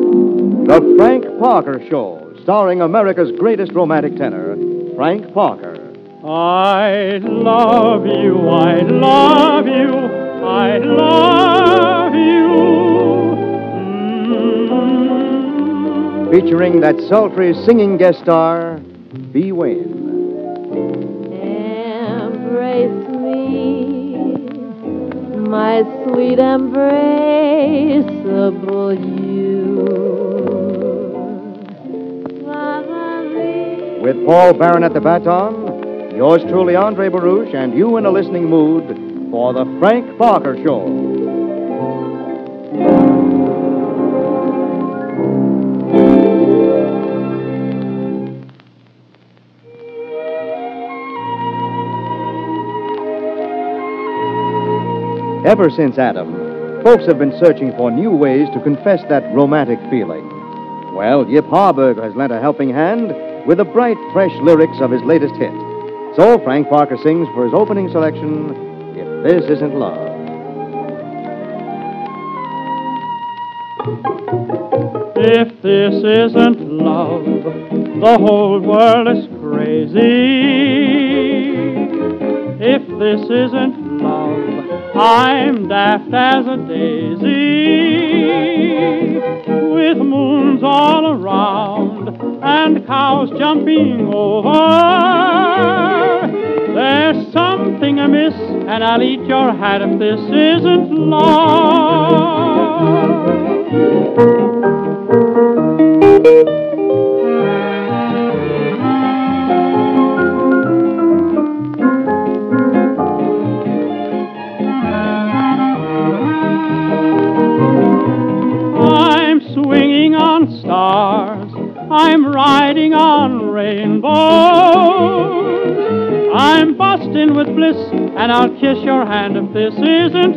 The Frank Parker Show, starring America's greatest romantic tenor, Frank Parker. I love you, I love you, I love you. Featuring that sultry singing guest star, Bee Wayne. Embrace me, my sweet embraceable you. With Paul Barron at the baton, yours truly, Andre Baruch, and you in a listening mood for the Frank Parker Show. Ever since Adam, folks have been searching for new ways to confess that romantic feeling. Well, Yip Harburger has lent a helping hand with the bright, fresh lyrics of his latest hit. So Frank Parker sings for his opening selection, If This Isn't Love. If this isn't love, the whole world is crazy. If this isn't love, I'm daft as a daisy. With moons all around and cows jumping over, there's something amiss, and I'll eat your hat if this isn't love. I'm swinging on stars, I'm riding on rainbows, I'm busting with bliss, and I'll kiss your hand if this isn't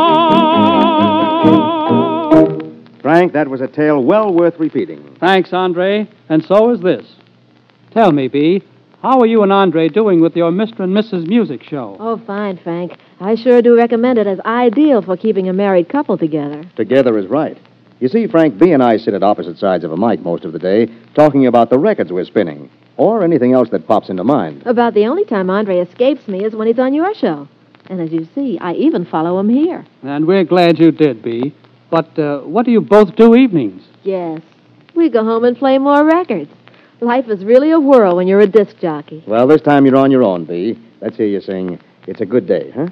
love. Frank, that was a tale well worth repeating. Thanks, Andre, and so is this. Tell me, Bee, how are you and Andre doing with your Mr. and Mrs. Music show? Oh, fine, Frank. I sure do recommend it as ideal for keeping a married couple together. Together is right. You see, Frank, Bee and I sit at opposite sides of a mic most of the day, talking about the records we're spinning, or anything else that pops into mind. About the only time Andre escapes me is when he's on your show. And as you see, I even follow him here. And we're glad you did, Bee. But what do you both do evenings? Yes. We go home and play more records. Life is really a whirl when you're a disc jockey. Well, this time you're on your own, Bee. Let's hear you sing It's a Good Day, huh?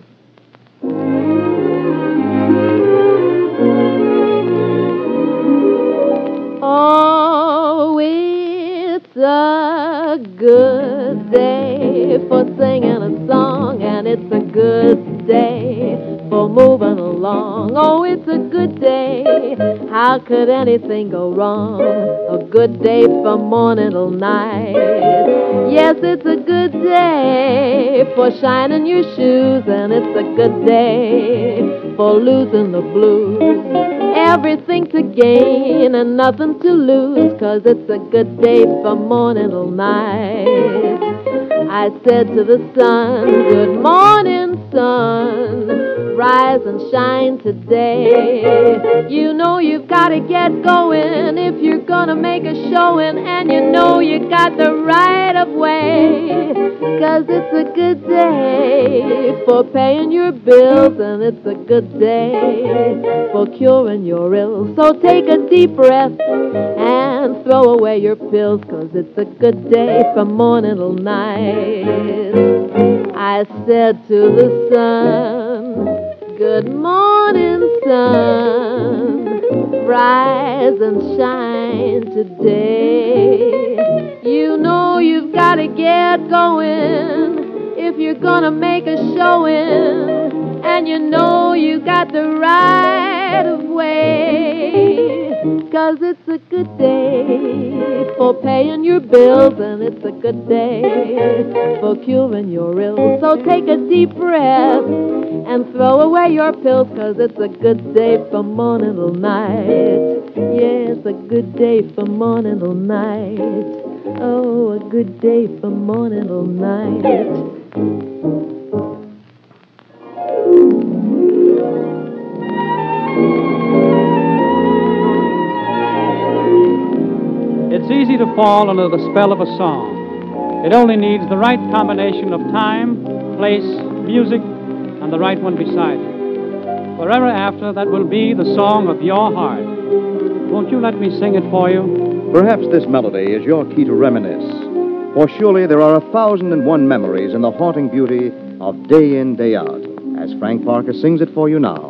Oh, it's a good day for singing a song, and it's a good day for moving along. Oh, it's a good day. How could anything go wrong? A good day from morning till night. Yes, it's a good day for shining your shoes, and it's a good day for losing the blues. Everything to gain and nothing to lose, 'cause it's a good day from morning till night. I said to the sun, good morning, sun, rise and shine today. You know you've got to get going if you're gonna make a showing, and you know you got the right of way, 'cause it's a good day for paying your bills, and it's a good day for curing your ills. So take a deep breath and throw away your pills, 'cause it's a good day from morning till night. I said to the sun, good morning, sun, rise and shine today. You know you've got to get going if you're gonna make a showing, and you know you got the right of way, 'cause it's a good day for paying your bills, and it's a good day for curing your ills. So take a deep breath and throw away your pills, 'cause it's a good day from morning till night. Yeah, it's a good day from morning till night. Oh, a good day from morning till night. fall under the spell of a song. It only needs the right combination of time, place, music, and the right one beside it. Forever after, that will be the song of your heart. Won't you let me sing it for you? Perhaps this melody is your key to reminisce. For surely there are 1,001 memories in the haunting beauty of Day In, Day Out, as Frank Parker sings it for you now.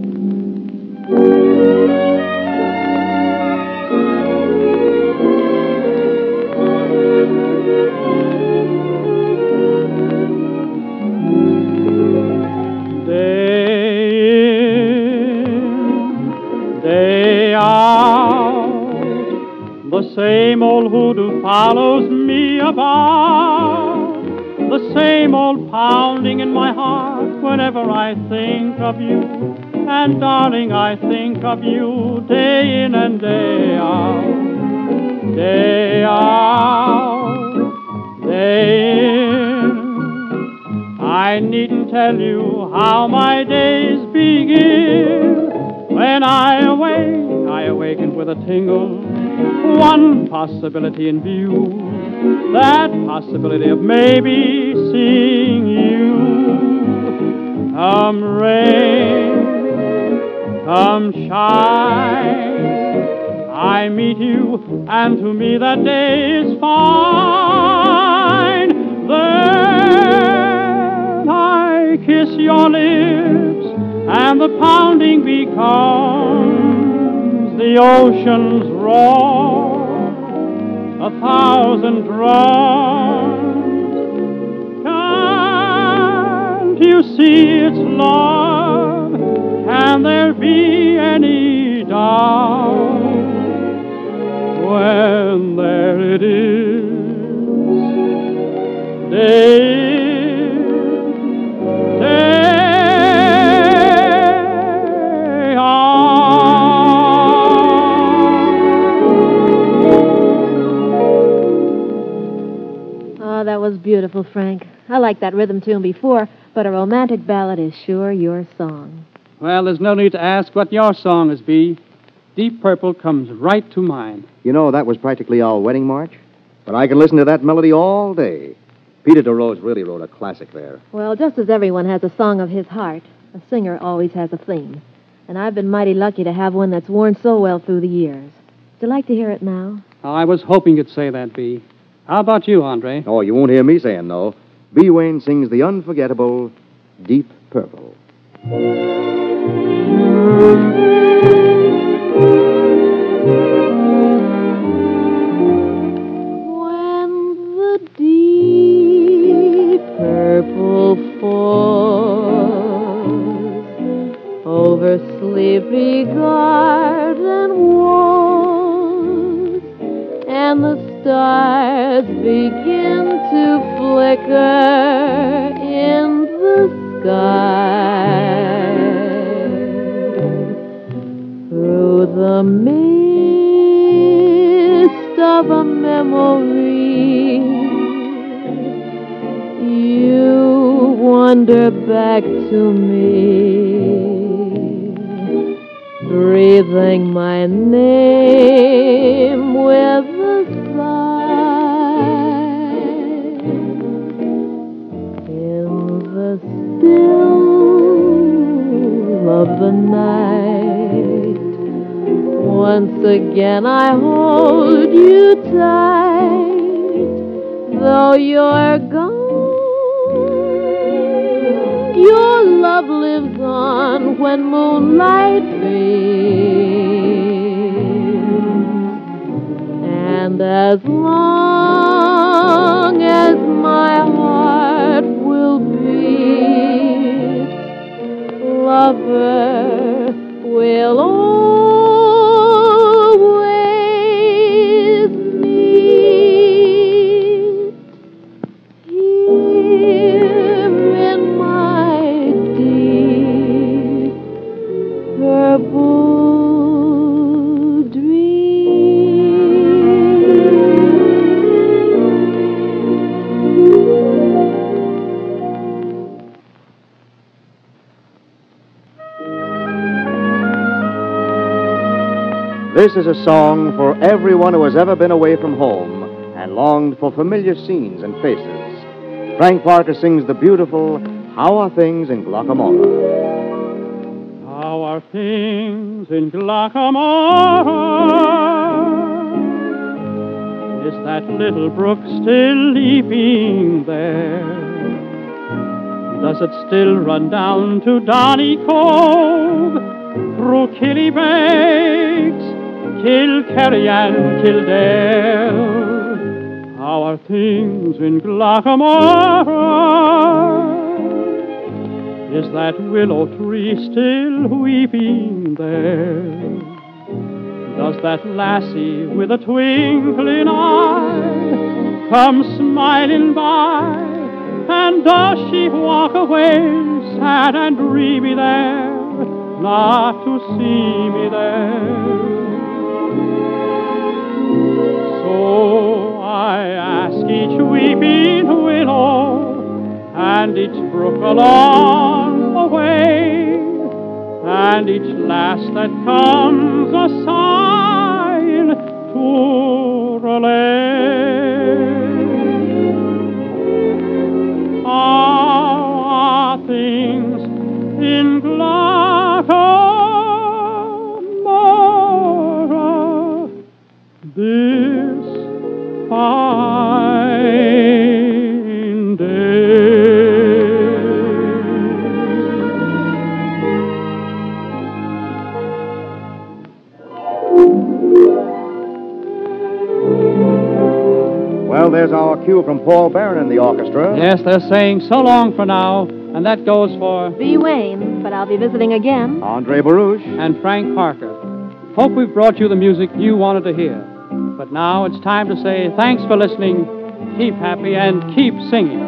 The same old hoodoo follows me about, the same old pounding in my heart whenever I think of you. And darling, I think of you day in and day out, day out, day in. I needn't tell you how my days begin. When I awaken with a tingle, one possibility in view, that possibility of maybe seeing you. Come rain, come shine, I meet you, and to me that day is fine. Then I kiss your lips, and the pounding becomes the ocean's roar, 1,000 drums. Can't you see it's love? Can there be any doubt when there it is? Day That was beautiful, Frank. I liked that rhythm tune before, but a romantic ballad is sure your song. Well, there's no need to ask what your song is, Bee. Deep Purple comes right to mind. You know, that was practically our wedding march, but I can listen to that melody all day. Peter DeRose really wrote a classic there. Well, just as everyone has a song of his heart, a singer always has a theme. And I've been mighty lucky to have one that's worn so well through the years. Would you like to hear it now? Oh, I was hoping you'd say that, Bee. How about you, Andre? Oh, you won't hear me saying no. B. Wayne sings the unforgettable Deep Purple. When the deep purple falls over sleepy garden walls, and the stars begin to flicker in the sky, through the mist of a memory, you wander back to me, breathing my name with a sigh. In the still of the night, once again I hold you tight. Though you're gone, your love lives on when moonlight beams. And as long as my heart will beat, lover will always meet here in my deep purple dream. This is a song for everyone who has ever been away from home and longed for familiar scenes and faces. Frank Parker sings the beautiful How Are Things in Glockamora? How are things in Glockamora? Is that little brook still leaping there? Does it still run down to Donny Cove, through Killybegs, Kilkerry and Kildare? How are things in Glockamora? Is that willow tree still weeping there? Does that lassie with a twinkling eye come smiling by? And does she walk away sad and dreamy there, not to see me there? So I ask each weeping willow and each brook along the way, and each lass that comes a sighing to relay. How are things in Glockamora this fine day? Well, there's our cue from Paul Barron and the orchestra. Yes, they're saying so long for now, and that goes for B. Wayne, but I'll be visiting again. Andre Baruch. and Frank Parker. Hope we've brought you the music you wanted to hear. But now it's time to say thanks for listening, keep happy, and keep singing.